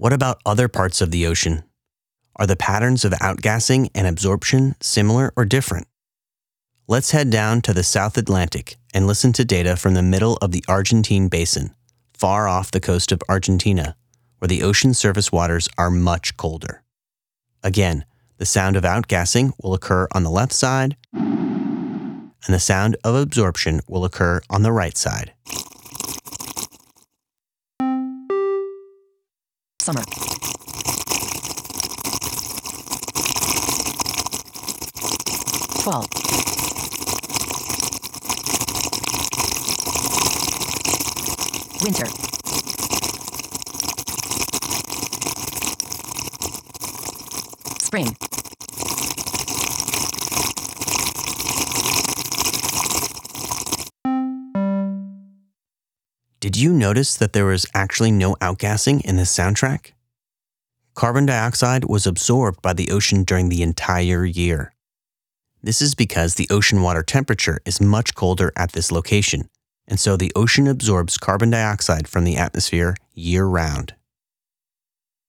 What about other parts of the ocean? Are the patterns of outgassing and absorption similar or different? Let's head down to the South Atlantic and listen to data from the middle of the Argentine Basin, far off the coast of Argentina, where the ocean surface waters are much colder. Again, the sound of outgassing will occur on the left side, and the sound of absorption will occur on the right side. Summer. Fall. Winter. Spring. Did you notice that there was actually no outgassing in this soundtrack? Carbon dioxide was absorbed by the ocean during the entire year. This is because the ocean water temperature is much colder at this location, and so the ocean absorbs carbon dioxide from the atmosphere year-round.